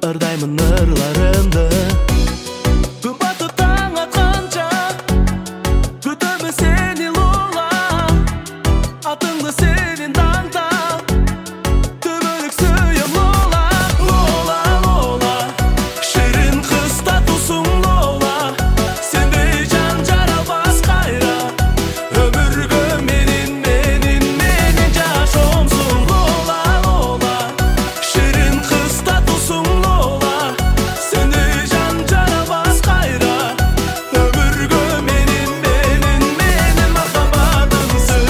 ырдаймын ырларымды. Күн батып таң атқанша күтемін сені лола, атыңды сенен таңдап түбілік сүйем лола. Лола, лола, шірін қыз татусың лола, сендей жан жаралмас қайра, өмірге менен жашомсың. Лола, лола, шірін қыз татусың лола, сендей жан жаралмас қайра, өмірге менен махаббатымсың.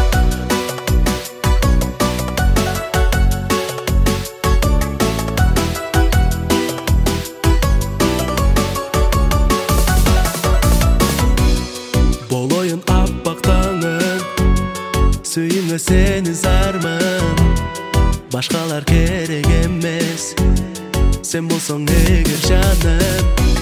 Болойын аппақ таңың, сүйіңе сені зармын, башқалар керек емес, сен болсаң егер жаным.